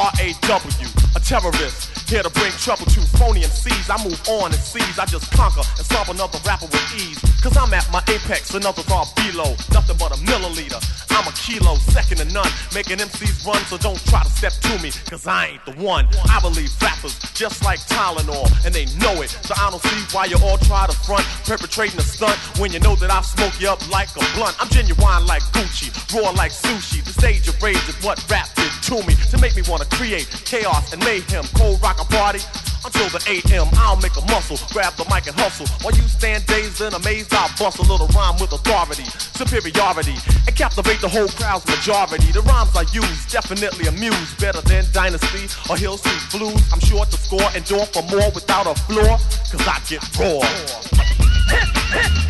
R-A-W, a terrorist. Here to bring trouble to phony MCs. I move on and seize. I just conquer and solve another rapper with ease. Cause I'm at my apex and others are below. Nothing but a milliliter. I'm a kilo, second to none. Making MCs run, so don't try to step to me. Cause I ain't the one. I believe rappers just like Tylenol, and they know it. So I don't see why you all try to front, perpetrating a stunt when you know that I smoke you up like a blunt. I'm genuine like Gucci, raw like sushi. The stage of rage is what rap did to me, to make me wanna create chaos and mayhem. Cold rock a party until the AM. I'll make a muscle, grab the mic and hustle. While you stand dazed and amazed, I'll bust a little rhyme with authority, superiority, and captivate the whole crowd's majority. The rhymes I use definitely amuse, better than Dynasty or Hill Street Blues. I'm sure to score and door for more without a flaw, cause I get raw.